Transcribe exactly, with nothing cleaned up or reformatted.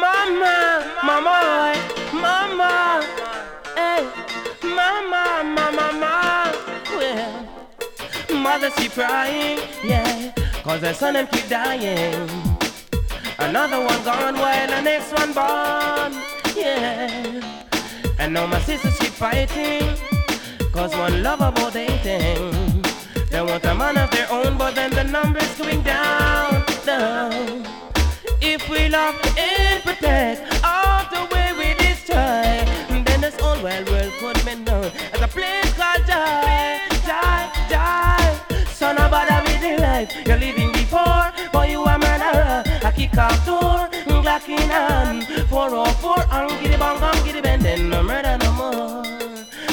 Mama, mama, mama, hey, mama, mama, mama, well, mother she crying, yeah, cause her son them keep dying. Another one gone while the next one born, yeah. And now my sister she fighting, cause one love about dating. They want a man of their own, but then the numbers going down, down. If we love and protect all the way we destroy, then this whole wide world could be known as a place called joy, joy, joy. So no bother with the life you're living before, for you a murderer, a kick off door, Glock in hand.